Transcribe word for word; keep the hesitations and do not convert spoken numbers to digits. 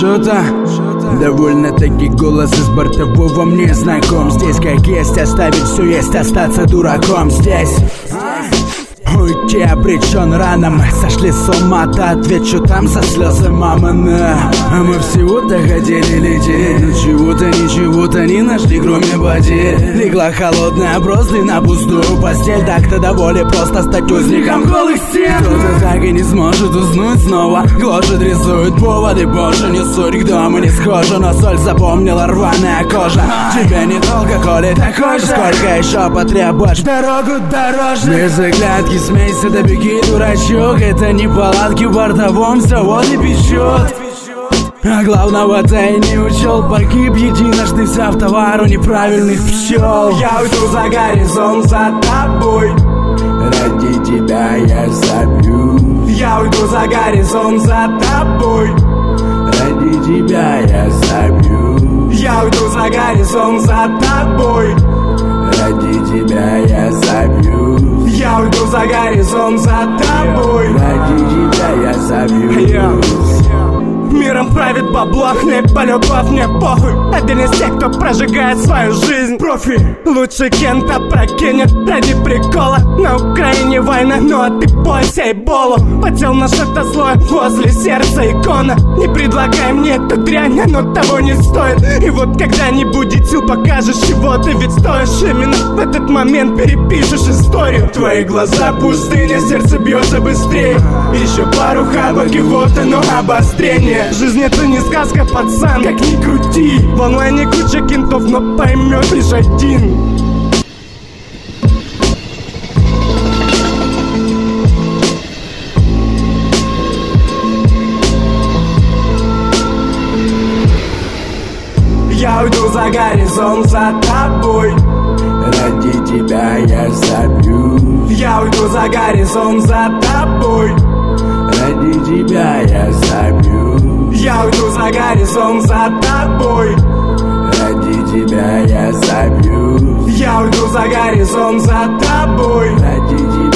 что-то довольно-таки голос из бортового мне знаком. Здесь как есть, оставить все есть, остаться дураком здесь. Уйти обречен рано, мы сошли с ума, да отвечу там со слезы мамы. А мы всего-то хотели лететь, но чего-то ничего-то не нашли, кроме потерь. Легла холодная простынь на пустую постель, так-то до воли просто стать узником голых стен. Кто-то так и не сможет уснуть снова, гложет, рисует поводы, больше не суть, к дому не схожа, но соль запомнила рваная кожа. Тебе не долго, коли такой же, сколько еще потребуешь дорогу дорожную. Без оглядки смейся, да беги, дурачок, это не палатки в бортовом, все вот и печет. А главного-то и не учел, погиб единожды, взяв товару неправильных пчел. Я уйду за горизонт за тобой, ради тебя я забью. Я уйду за горизонт за тобой, ради тебя я забью. Я уйду за горизонт за тобой, ради тебя я забью. Я уйду за горизонт за тобой, ради тебя я забью. Миром правит бабло, не полюбовь, мне похуй. Один из тех, кто прожигает свою жизнь. Профи, лучше кента прокинет ради прикола. На Украине война, ну а ты бойся эболу. Потел на что-то злое возле сердца икона. Не предлагай мне эту дрянь, оно того не стоит. И вот когда не будет сил, покажешь, чего ты ведь стоишь. Именно в этот момент перепишешь историю. Твои глаза пустыня, сердце бьется быстрее. Еще пару хабок и вот оно обострение. Жизнь это не сказка, пацан, как ни крути. В онлайне куча кентов, но поймет лишь один. Я уйду за горизонт за тобой, ради тебя я забью. Я уйду за горизонт за тобой, ради тебя я забью. Я уйду за горизонт за тобой, ради тебя я забью. Я уйду за горизонт за тобой, ради тебя